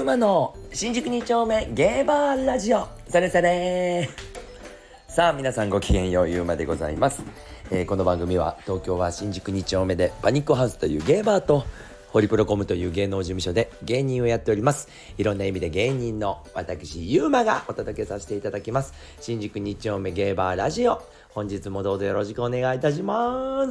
ゆうまの新宿2丁目ゲーバーラジオ、それそれ。さあ皆さんごきげんよう、ゆうまでございます。この番組は東京は新宿2丁目でパニックハウスというゲーバーとホリプロコムという芸能事務所で芸人をやっております。いろんな意味で芸人の私ゆうまがお届けさせていただきます新宿2丁目ゲーバーラジオ。本日もどうぞよろしくお願いいたします。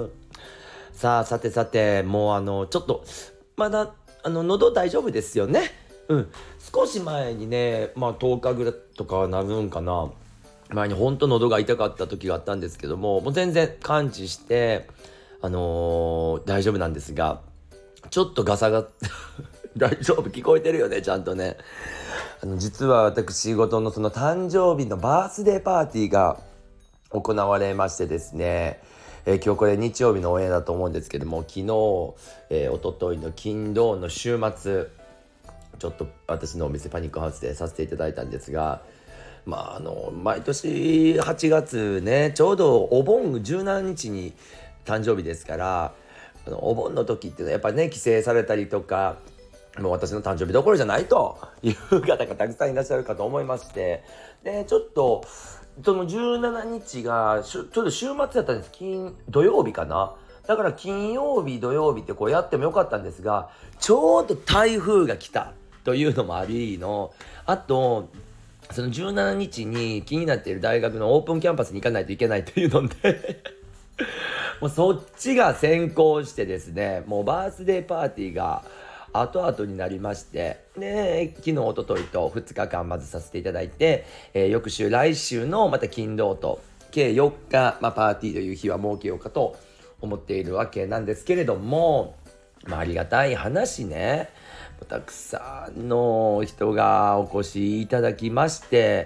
さてもうちょっとまだ喉大丈夫ですよね。少し前にね、10日ぐらいとかはなるんかな、前に本当喉が痛かった時があったんですけども、もう全然完治して大丈夫なんですが、ちょっとガサが大丈夫、聞こえてるよね、ちゃんとね。実は私事のその誕生日のバースデーパーティーが行われましてですね、今日これ日曜日のオンエアだと思うんですけども、昨日、一昨日の金土の週末、ちょっと私のお店パニックハウスでさせていただいたんですが、毎年8月ね、ちょうどお盆17日に誕生日ですから、お盆の時っていうのはやっぱね、帰省されたりとか、もう私の誕生日どころじゃないという方がたくさんいらっしゃるかと思いまして、でちょっとその17日がちょうど週末だったんです。土曜日かな。だから金曜日土曜日ってこうやってもよかったんですが、ちょうど台風が来たというのもありの、あとその17日に気になっている大学のオープンキャンパスに行かないといけないというのでもうそっちが先行してですね、もうバースデーパーティーが後々になりまして、で昨日一昨日と2日間まずさせていただいて、翌週来週のまた金土と計4日、パーティーという日は設けようかと思っているわけなんですけれども、ありがたい話ね、たくさんの人がお越しいただきまして、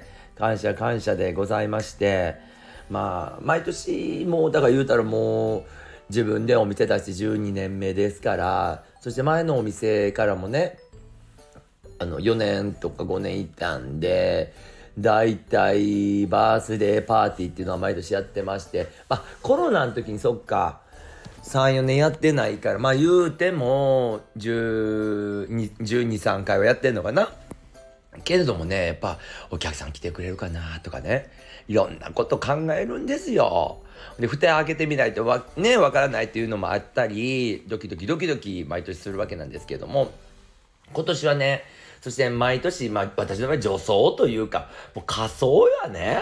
感謝でございまして、毎年もうだから言うたらもう自分でお店出して12年目ですから、そして前のお店からもね4年とか5年いたんで、だいたいバースデーパーティーっていうのは毎年やってまして、コロナの時にそっか3、4年やってないから、言うても12、13回はやってんのかな。けれどもね、やっぱお客さん来てくれるかなとかね、いろんなこと考えるんですよ。で蓋開けてみないとわからないっていうのもあったり、ドキドキ毎年するわけなんですけども、今年はね、そして毎年、私の場合女装というかもう仮装やね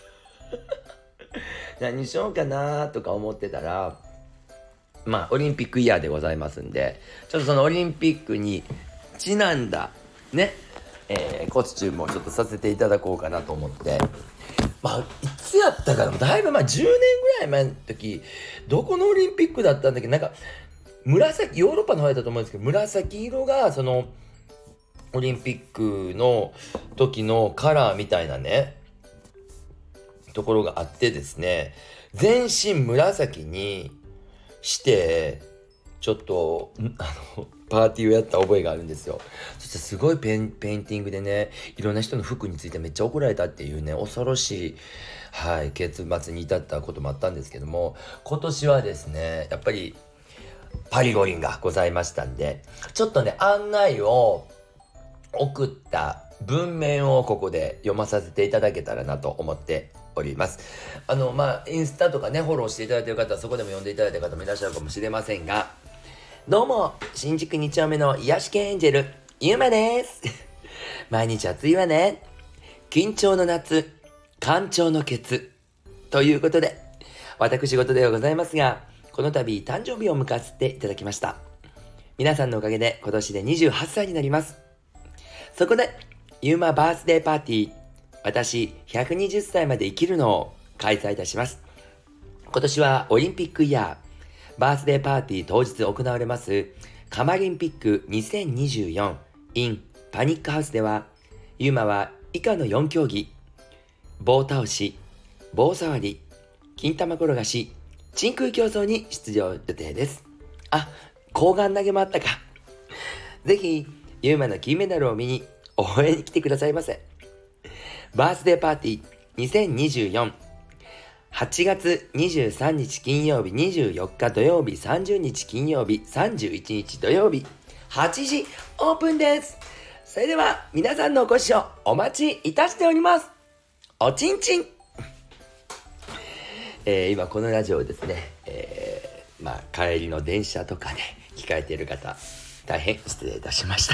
何しようかなとか思ってたら、オリンピックイヤーでございますんで、ちょっとそのオリンピックにちなんだね、コスチュームをちょっとさせていただこうかなと思って、いつやったかな、だいぶ10年ぐらい前の時、どこのオリンピックだったんだっけ、なんか紫、ヨーロッパの方だったと思うんですけど、紫色がそのオリンピックの時のカラーみたいなねところがあってですね、全身紫にしてちょっとパーティーをやった覚えがあるんですよ。そしてすごいペインティングでね、いろんな人の服についてめっちゃ怒られたっていうね、恐ろしい結末に至ったこともあったんですけども、今年はですね、やっぱりパリ五輪がございましたんで、ちょっとね案内を送った文面をここで読まさせていただけたらなと思っております。インスタとかねフォローしていただいている方はそこでも読んでいただいた方もいらっしゃるかもしれませんが、どうも新宿2丁目の癒し系エンジェルゆうまです毎日暑いわね。緊張の夏、干潮のケツということで、私事ではございますが、この度誕生日を迎えさせていただきました。皆さんのおかげで今年で28歳になります。そこでゆうまバースデーパーティー、私120歳まで生きるのを開催いたします。今年はオリンピックイヤー、バースデーパーティー当日行われますカマリンピック2024 in パニックハウスでは、ゆうまは以下の4競技、棒倒し、棒触り、金玉転がし、真空競争に出場予定です。睾丸投げもあったか。ぜひゆうまの金メダルを見に応援に来てくださいませ。バースデーパーティー2024、8月23日金曜日、24日土曜日、30日金曜日、31日土曜日、8時オープンです。 それでは皆さんのお越しをお待ちいたしております。おちんちん。今このラジオをですね、帰りの電車とかで聞かれている方、大変失礼いたしま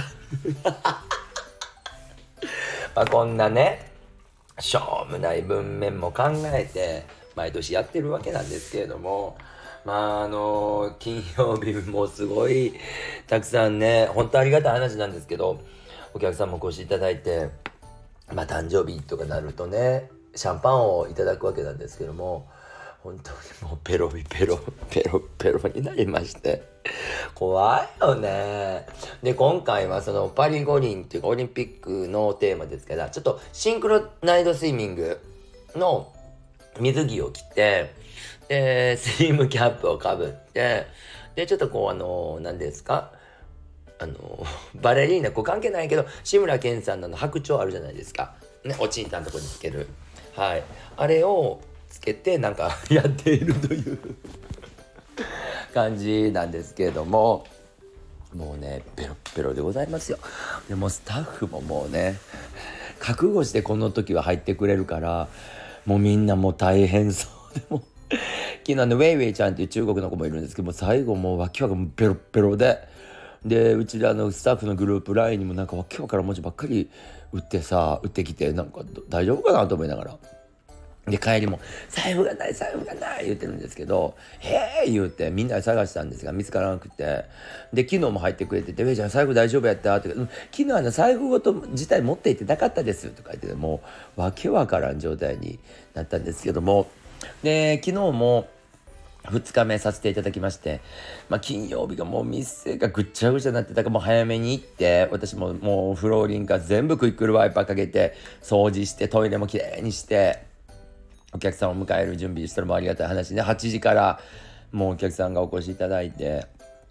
したこんなねしょうもない文面も考えて毎年やってるわけなんですけれども、金曜日もすごいたくさんね、本当ありがたい話なんですけど、お客さんもお越しいただいて、誕生日とかなるとねシャンパンをいただくわけなんですけども、本当にもうペロになりまして怖いよね。で今回はそのパリ五輪っていうかオリンピックのテーマですから、ちょっとシンクロナイトスイミングの水着を着て、スリムキャップをかぶって、でちょっと何ですか、バレリーナ関係ないけど志村けんさんの白鳥あるじゃないですかね、おちんたんとこにつける、あれをつけてなんかやっているという感じなんですけれども、もうねペロペロでございますよ。でもスタッフももうね覚悟してこの時は入ってくれるから、もうみんなもう大変そうで、も昨日ウェイウェイちゃんっていう中国の子もいるんですけども、最後もうわけわかんペロペロで、うちらのスタッフのグループ LINE にもなんかわけわからん文字ばっかり打ってきて、なんか大丈夫かなと思いながら、で帰りも財布がない言ってるんですけど、言うてみんなで探したんですが見つからなくて、で昨日も入ってくれてて、ウェイちゃん財布大丈夫やったって、昨日財布ごと自体持って行ってなかったですとか言って、もうわけわからん状態になったんですけども、で昨日も2日目させていただきまして、金曜日がもう店がぐっちゃぐちゃになってたから、もう早めに行って、私ももうフローリングから全部クイックルワイパーかけて掃除して、トイレもきれいにしてお客さんを迎える準備してるもありがたい話で、8時からもうお客さんがお越しいただいて、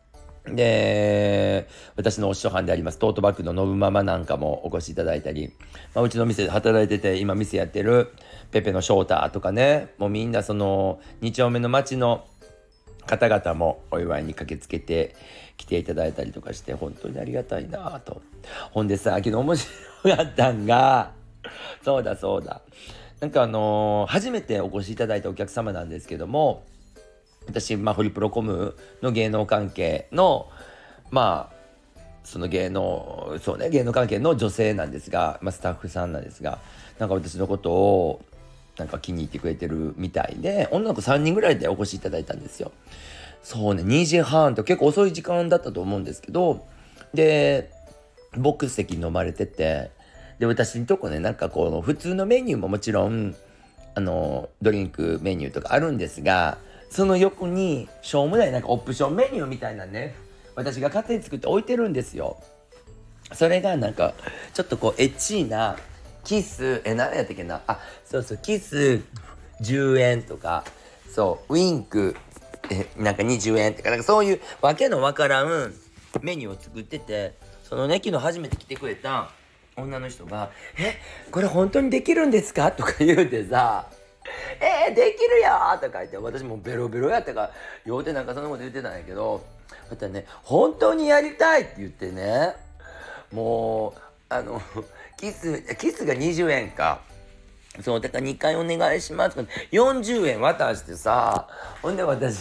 で私のお師匠はんでありますトートバッグのノブママなんかもお越しいただいたり、うちの店で働いてて今店やってるペペの翔太とかね、もうみんなその2丁目の町の方々もお祝いに駆けつけて来ていただいたりとかして、本当にありがたいなと。ほんでさ、昨日面白かったんがそうだなんか初めてお越しいただいたお客様なんですけども、私ホリプロコムの芸能関係のその芸能関係の女性なんですが、スタッフさんなんですが、なんか私のことをなんか気に入ってくれてるみたいで、女の子3人ぐらいでお越しいただいたんですよ。そうね、2時半と結構遅い時間だったと思うんですけど、でボックス席に飲まれてて、で私のとこね、なんか普通のメニューももちろんドリンクメニューとかあるんですが、その横にしょうもないなんかオプションメニューみたいなね、私が勝手に作って置いてるんですよ。それがなんかちょっとエッチーなキス何やったっけな、キス10円とか、ウィンクなんか20円とか、なんかそういうわけのわからんメニューを作ってて、そのね昨日初めて来てくれた女の人がこれ本当にできるんですかとか言うてさ、できるよとか言って、私もベロベロやったから酔うてなんかそんなこと言ってたんやけど、またね本当にやりたいって言ってね、もうキスが20円か、そうだから2回お願いしますとか40円渡してさ、ほんで私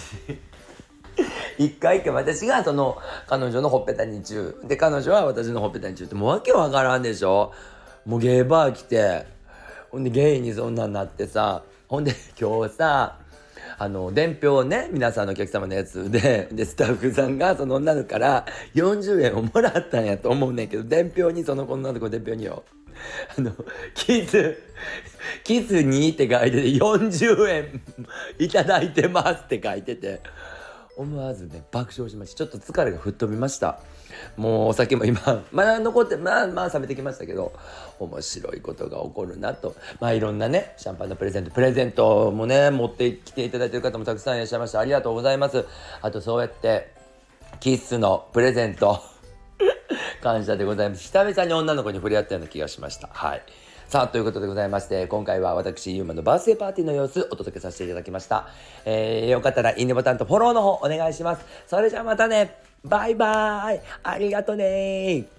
1回私がその彼女のほっぺたにチューで、彼女は私のほっぺたにチューって、もうわけわからんでしょ。もうゲーバー来て、ほんでゲイにそんなんなってさ、ほんで今日さ伝票ね、皆さんのお客様のやつでスタッフさんがその女の子から40円をもらったんやと思うねんけど、伝票にその女の子伝票によキスにって書いてて40円いただいてますって書いてて、思わずね爆笑しました。ちょっと疲れが吹っ飛びました。もうお酒も今残って冷めてきましたけど、面白いことが起こるなと。いろんなねシャンパンのプレゼントもね持ってきていただいている方もたくさんいらっしゃいました。ありがとうございます。あとそうやってキッスのプレゼント感謝でございます。久々に女の子に触れ合ったような気がしました。さあということでございまして、今回は私ゆうまのバースデーパーティーの様子お届けさせていただきました。よかったらいいねボタンとフォローの方お願いします。それじゃあまたね、バイバーイ、ありがとね。